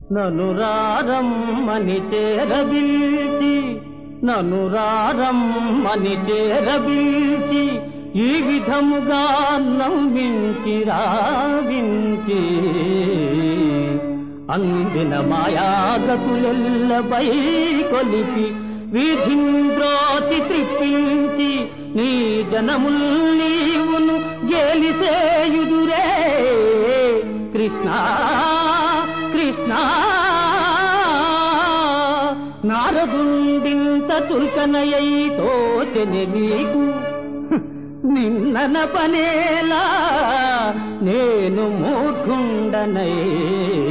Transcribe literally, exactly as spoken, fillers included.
నను రారమ్మని చేరబిల్చి నను రారమ్మని చేరబిల్చి ఈ విధముగా నవ్వించి రావించి అందిన మాయాగతులెల్లపై కొలిపి వీధింద్రోచి త్రిప్పించి నీ జనముల్ నీవును గేలిసేయుదురే కృష్ణ కృష్ణ. నారదుండింత చుల్కనయై తోచెని నీకు నిన్నన పనేలా నేను మూఢుండనై